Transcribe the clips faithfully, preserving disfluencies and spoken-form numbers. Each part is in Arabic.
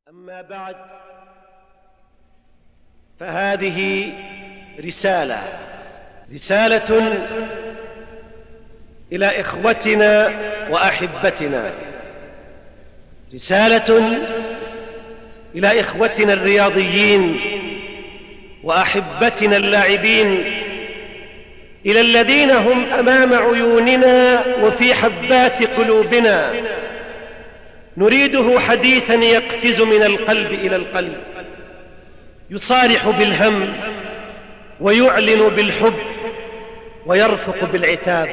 أما بعد، فهذه رسالة رسالة إلى إخوتنا وأحبتنا، رسالة إلى إخوتنا الرياضيين وأحبتنا اللاعبين، إلى الذين هم أمام عيوننا وفي حبات قلوبنا. نريده حديثا يقفز من القلب إلى القلب، يصارح بالهم ويعلن بالحب ويرفق بالعتاب.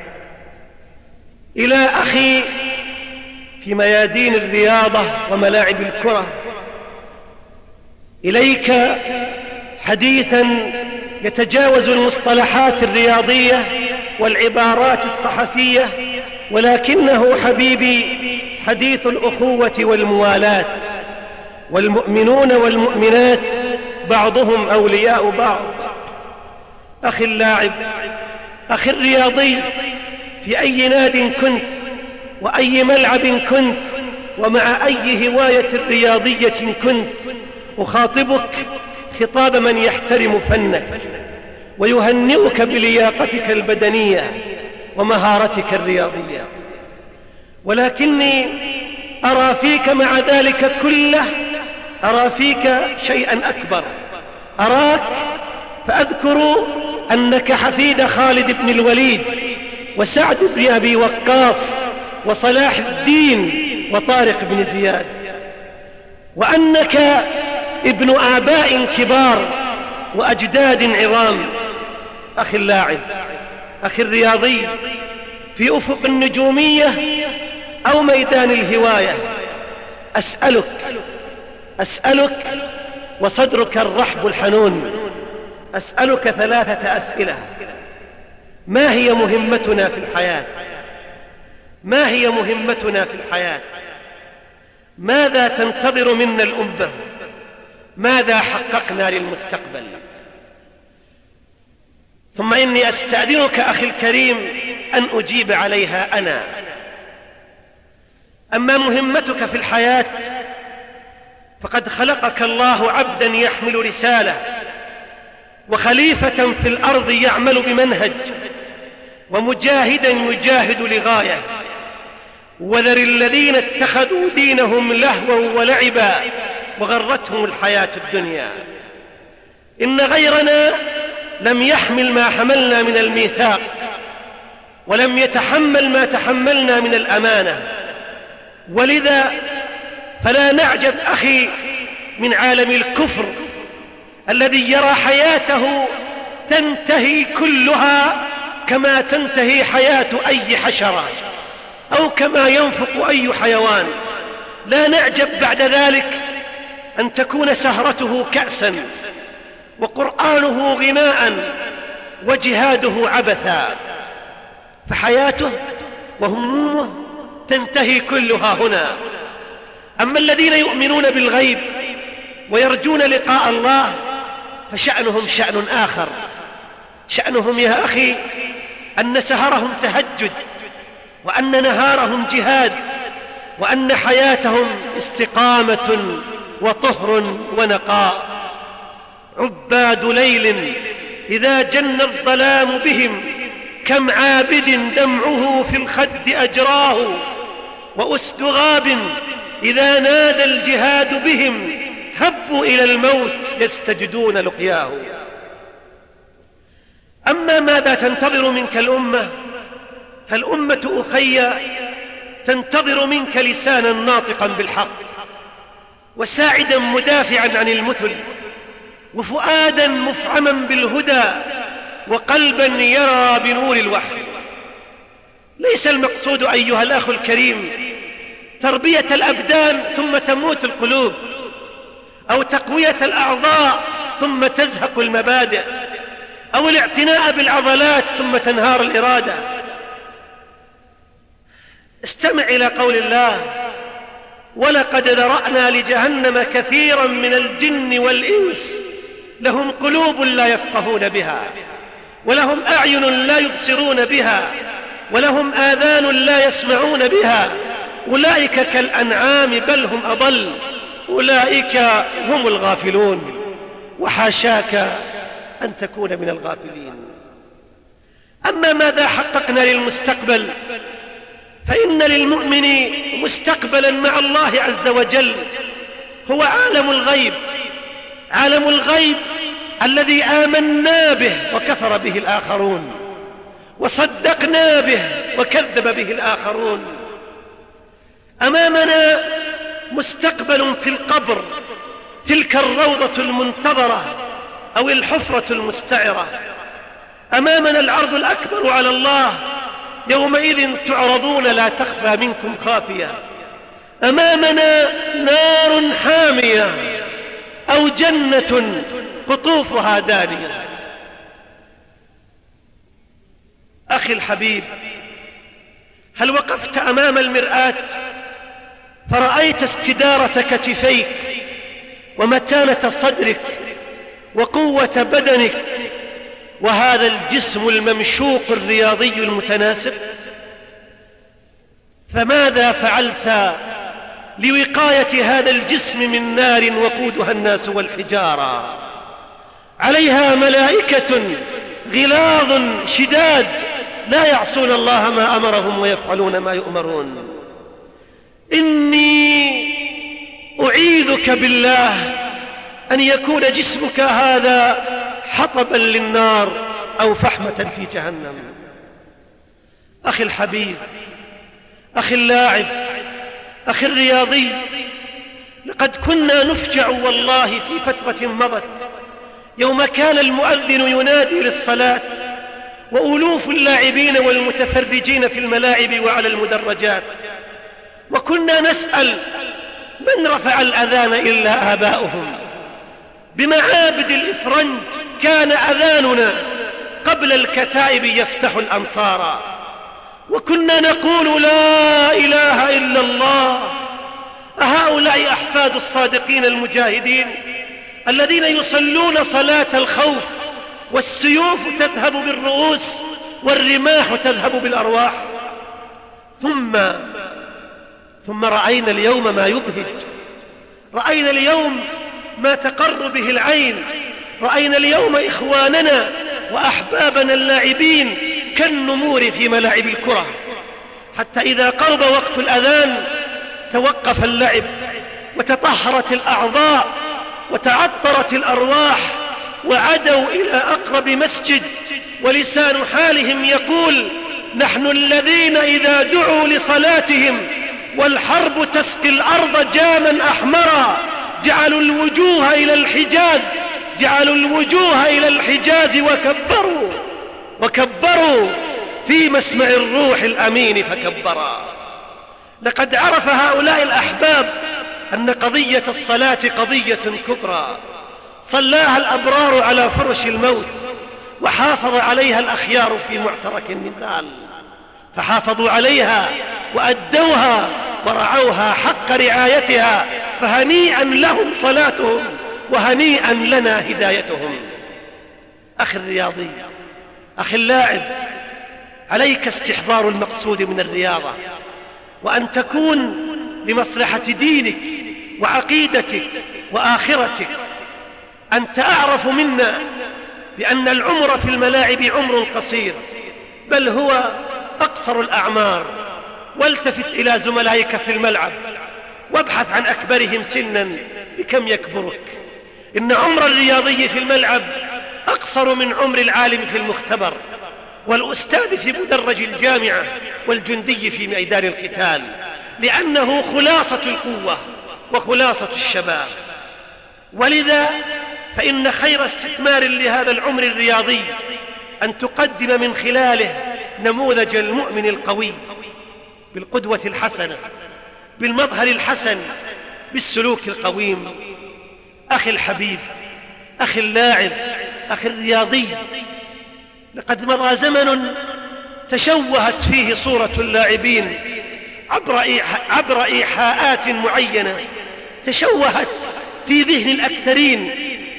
إلى أخي في ميادين الرياضة وملاعب الكرة، إليك حديثا يتجاوز المصطلحات الرياضية والعبارات الصحفية، ولكنه حبيبي حديث الأخوة والموالاة، والمؤمنون والمؤمنات بعضهم أولياء بعض. أخي اللاعب، أخي الرياضي، في أي ناد كنت وأي ملعب كنت ومع أي هواية رياضية كنت، أخاطبك خطاب من يحترم فنك ويهنئك بلياقتك البدنية ومهارتك الرياضية، ولكني أرى فيك مع ذلك كله، أرى فيك شيئا أكبر. أراك فأذكر أنك حفيد خالد بن الوليد وسعد بن أبي وقاص وصلاح الدين وطارق بن زياد، وأنك ابن آباء كبار وأجداد عظام. أخي اللاعب، أخي الرياضي، في أفق النجومية أو ميدان الهواية، أسألك أسألك وصدرك الرحب الحنون، أسألك ثلاثة أسئلة. ما هي مهمتنا في الحياة؟ ما هي مهمتنا في الحياة؟ ماذا تنتظر منا الأمة؟ ماذا حققنا للمستقبل؟ ثم إني أستأذنك أخي الكريم أن أجيب عليها أنا. أما مهمتك في الحياة، فقد خلقك الله عبدا يحمل رسالة، وخليفة في الأرض يعمل بمنهج، ومجاهدا يجاهد لغاية. وذر الذين اتخذوا دينهم لهوا ولعبا وغرتهم الحياة الدنيا. إن غيرنا لم يحمل ما حملنا من الميثاق، ولم يتحمل ما تحملنا من الأمانة، ولذا فلا نعجب أخي من عالم الكفر الذي يرى حياته تنتهي كلها كما تنتهي حياة أي حشرة، أو كما ينفق أي حيوان. لا نعجب بعد ذلك أن تكون سهرته كأسا، وقرآنه غناء، وجهاده عبثا، فحياته وهمومه تنتهي كلها هنا. أما الذين يؤمنون بالغيب ويرجون لقاء الله فشأنهم شأن آخر. شأنهم يا أخي أن سهرهم تهجد، وأن نهارهم جهاد، وأن حياتهم استقامة وطهر ونقاء. عباد ليل إذا جن الظلام بهم، كم عابد دمعه في الخد أجراه. وأسد غاب إذا نادى الجهاد بهم، هبوا إلى الموت يستجدون لقياه. أما ماذا تنتظر منك الأمة؟ فالأمة أخي تنتظر منك لسانا ناطقا بالحق، وساعدا مدافعا عن المثل، وفؤادا مفعما بالهدى، وقلبا يرى بنور الوحي. ليس المقصود أيها الأخ الكريم تربية الأبدان ثم تموت القلوب، أو تقوية الأعضاء ثم تزهق المبادئ، أو الاعتناء بالعضلات ثم تنهار الإرادة. استمع إلى قول الله: ولقد ذرأنا لجهنم كثيرا من الجن والإنس لهم قلوب لا يفقهون بها، ولهم أعين لا يبصرون بها، ولهم آذان لا يسمعون بها، أولئك كالأنعام بل هم أضل، أولئك هم الغافلون، وحاشاك أن تكون من الغافلين. أما ماذا حققنا للمستقبل؟ فإن للمؤمن مستقبلا مع الله عز وجل، هو عالم الغيب، عالم الغيب الذي آمنا به وكفر به الآخرون، وصدقنا به وكذب به الآخرون. أمامنا مستقبل في القبر، تلك الروضة المنتظرة أو الحفرة المستعرة. أمامنا العرض الأكبر على الله، يومئذ تعرضون لا تخفى منكم خافية. أمامنا نار حامية أو جنة قطوفها دانية. أخي الحبيب، هل وقفت أمام المرآة فرأيت استدارة كتفيك ومتانة صدرك وقوة بدنك وهذا الجسم الممشوق الرياضي المتناسق؟ فماذا فعلت لوقاية هذا الجسم من نار وقودها الناس والحجارة، عليها ملائكة غلاظ شداد لا يعصون الله ما أمرهم ويفعلون ما يؤمرون؟ إني أعيذك بالله أن يكون جسمك هذا حطبا للنار أو فحمة في جهنم. أخي الحبيب، أخي اللاعب، أخي الرياضي، لقد كنا نفجع والله في فترة مضت يوم كان المؤذن ينادي للصلاة وألوف اللاعبين والمتفرجين في الملاعب وعلى المدرجات، وكنا نسأل من رفع الأذان إلا آباؤهم. بمعابد الإفرنج كان أذاننا قبل الكتائب يفتح الأمصار، وكنا نقول لا إله إلا الله. أهؤلاء أحفاد الصادقين المجاهدين الذين يصلون صلاة الخوف، والسيوف تذهب بالرؤوس والرماح تذهب بالأرواح؟ ثم ثم رأينا اليوم ما يبهج، رأينا اليوم ما تقر به العين، رأينا اليوم إخواننا وأحبابنا اللاعبين كالنمور في ملاعب الكرة، حتى إذا قرب وقت الأذان توقف اللعب وتطهرت الأعضاء وتعطرت الأرواح وعدوا إلى أقرب مسجد، ولسان حالهم يقول: نحن الذين إذا دعوا لصلاتهم والحرب تسقي الأرض جاما أحمرا جعلوا الوجوه إلى الحجاز، جعلوا الوجوه إلى الحجاز وكبروا وكبروا في مسمع الروح الأمين فكبرا. لقد عرف هؤلاء الأحباب أن قضية الصلاة قضية كبرى، صلاها الأبرار على فرش الموت، وحافظ عليها الأخيار في معترك النزال، فحافظوا عليها وأدوها ورعوها حق رعايتها، فهنيئا لهم صلاتهم وهنيئا لنا هدايتهم. أخي الرياضي، أخي اللاعب، عليك استحضار المقصود من الرياضة، وأن تكون لمصلحة دينك وعقيدتك وآخرتك. أنت أعرف منا بأن العمر في الملاعب عمر قصير، بل هو أقصر الأعمار. والتفت إلى زملائك في الملعب وابحث عن أكبرهم سنا بكم يكبرك. إن عمر الرياضي في الملعب أقصر من عمر العالم في المختبر، والأستاذ في مدرج الجامعة، والجندي في ميدان القتال، لأنه خلاصة القوة وخلاصة الشباب. ولذا فإن خير استثمار لهذا العمر الرياضي أن تقدم من خلاله نموذج المؤمن القوي، بالقدوة الحسنة، بالمظهر الحسن، بالسلوك القويم. أخي الحبيب، أخي اللاعب، أخي الرياضي، لقد مضى زمن تشوهت فيه صورة اللاعبين عبر عبر إيحاءات معينة، تشوهت في ذهن الأكثرين،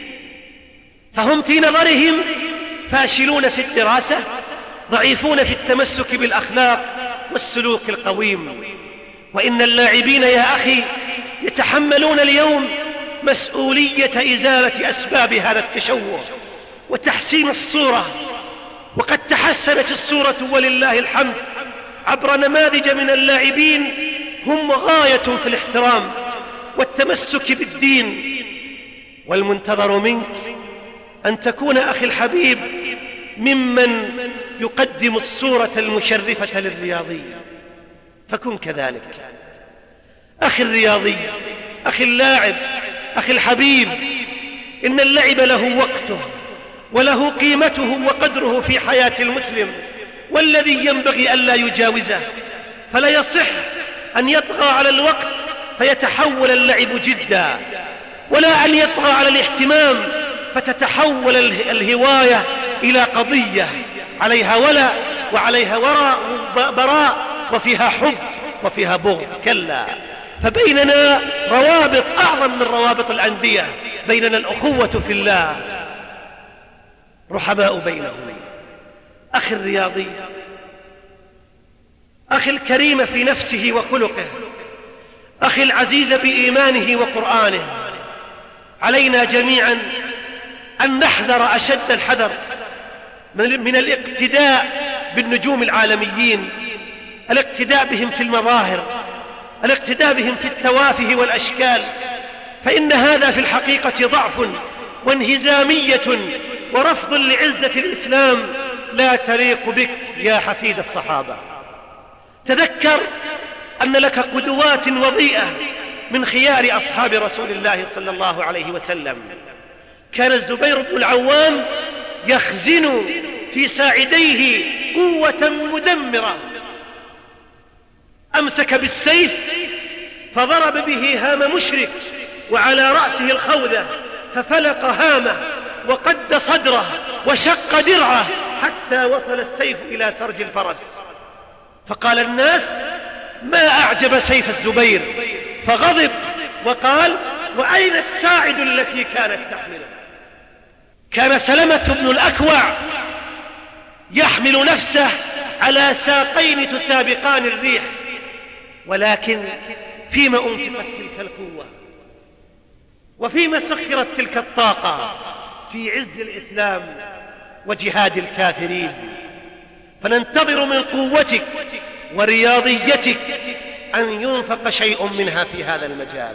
فهم في نظرهم فاشلون في الدراسة، ضعيفون في التمسك بالأخلاق والسلوك القويم. وإن اللاعبين يا أخي يتحملون اليوم مسؤولية إزالة أسباب هذا التشوه وتحسين الصورة. وقد تحسنت الصورة ولله الحمد عبر نماذج من اللاعبين هم غاية في الاحترام والتمسك بالدين. والمنتظر منك أن تكون أخي الحبيب ممن يقدم الصورة المشرفة للرياضي، فكن كذلك. أخي الرياضي، أخي اللاعب، أخي الحبيب، إن اللعب له وقته وله قيمته وقدره في حياة المسلم، والذي ينبغي ألا يجاوزه. فلا يصح أن يطغى على الوقت فيتحول اللعب جدا، ولا أن يطغى على الاهتمام فتتحول الهواية إلى قضية عليها ولا وعليها وراء براء وفيها حب وفيها بغض. كلا، فبيننا روابط أعظم من روابط الأندية، بيننا الأخوة في الله، رحماء بينهم. أخي الرياضي، أخي الكريم في نفسه وخلقه، أخي العزيز بإيمانه وقرآنه، علينا جميعا أن نحذر أشد الحذر من الاقتداء بالنجوم العالميين، الاقتداء بهم في المظاهر، الاقتداء بهم في التوافه والأشكال، فإن هذا في الحقيقة ضعف وانهزامية ورفض لعزة الإسلام لا تليق بك يا حفيد الصحابة. تذكر أن لك قدوات وضيئة من خيار أصحاب رسول الله صلى الله عليه وسلم. كان الزبير بن العوام يخزن في ساعديه قوة مدمرة، أمسك بالسيف فضرب به هام مشرك وعلى رأسه الخوذة، ففلق هامه وقد صدره وشق درعه حتى وصل السيف إلى سرج الفرس. فقال الناس: ما أعجب سيف الزبير، فغضب وقال: وأين الساعد التي كانت تحمله؟ كان سلمة بن الأكوع يحمل نفسه على ساقين تسابقان الريح، ولكن فيما أنفقت تلك القوة وفيما سخرت تلك الطاقة؟ في عز الإسلام وجهاد الكافرين. فننتظر من قوتك ورياضيتك أن ينفق شيء منها في هذا المجال.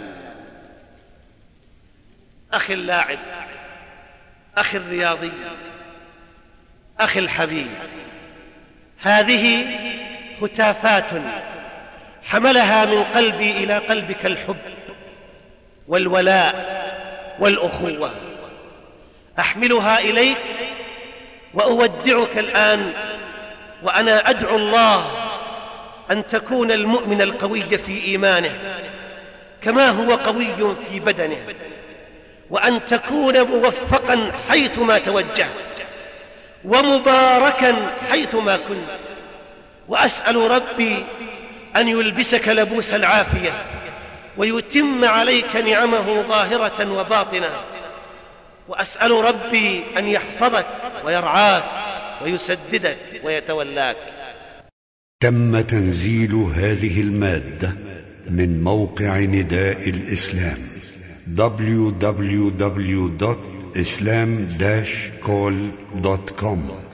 أخي اللاعب، أخي الرياضي، أخي الحبيب، هذه هتافات حملها من قلبي إلى قلبك الحب والولاء والأخوة، أحملها إليك وأودعك الآن وأنا أدعو الله أن تكون المؤمن القوي في إيمانه كما هو قوي في بدنه، وأن تكون موفقا حيثما توجهت ومباركا حيثما كنت. وأسأل ربي أن يلبسك لبوس العافية ويتم عليك نعمه ظاهرة وباطنة، وأسأل ربي أن يحفظك ويرعاك ويسددك ويتولاك. تم تنزيل هذه المادة من موقع نداء الإسلام دبليو دبليو دبليو دوت إسلام داش كول دوت كوم.